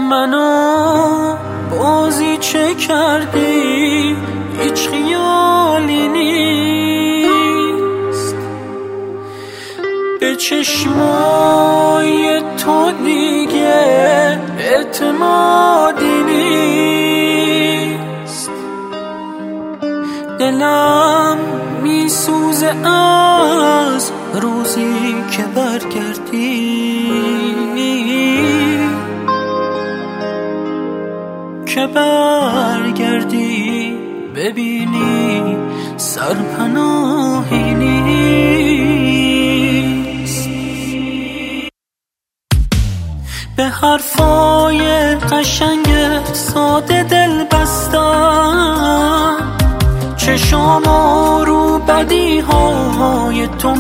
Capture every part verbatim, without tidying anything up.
منو بازی چه کردی، هیچ خیالی نیست، به چشمای تو دیگه اعتمادی نیست. دلم میسوزه از روزی که برگردی، که برگردی ببینی سرپناهی نیست. به حرفای قشنگ ساده دل بستم، چشامو رو بدی های تو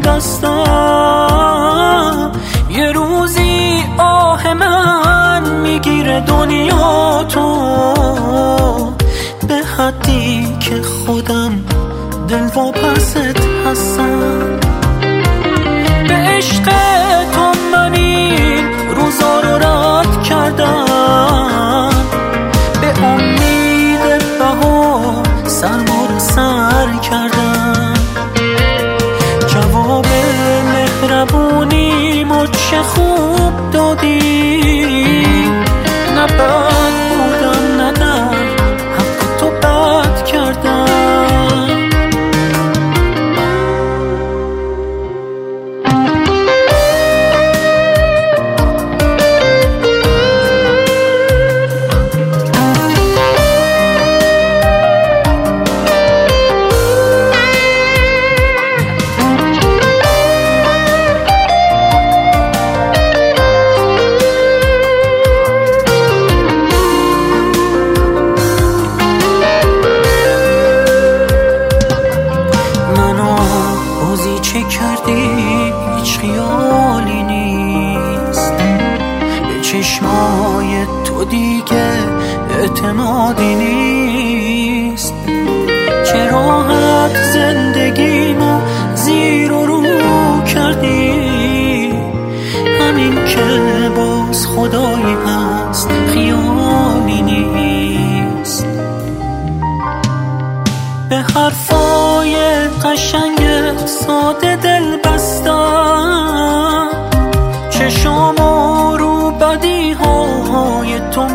میبستم. یه روزی آه من میگیره دنیا تو، به حدی که خودم دل واپست هستم. به عشق تو من این روزا رو رد کردم، به امید بهار سرما رو سر کردم. جواب مهربونیمو چه خوب دادی، نه بد بودم نه در حق تو بد کردم. چه کردی هیچ خیالی نیست، به چشمای تو دیگه اعتمادی نیست. چه راحت زندگیمو زیر و رو کردی، همین که باز خدایی هست خیالی نیست. به حرفای قشنگ ساده دل بستم، چشامو رو بدی های تو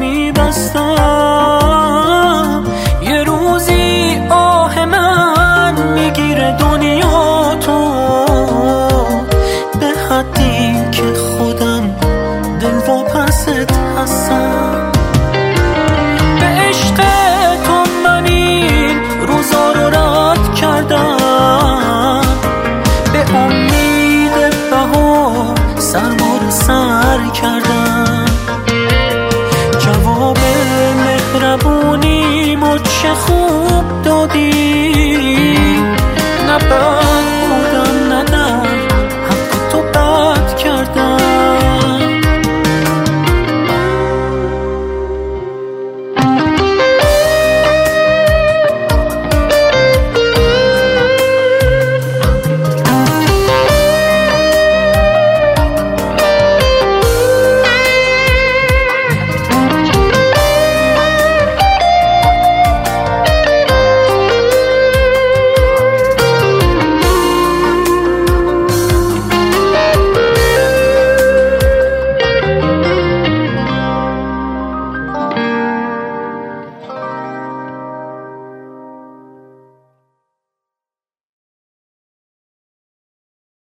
میبستم. یه روزی آه من میگیره دنیا تو، به حدی که خودم دل واپست هستم. به عشق تو من این روزا رو رد کردم، به امید بهار سرما رو سر کردم.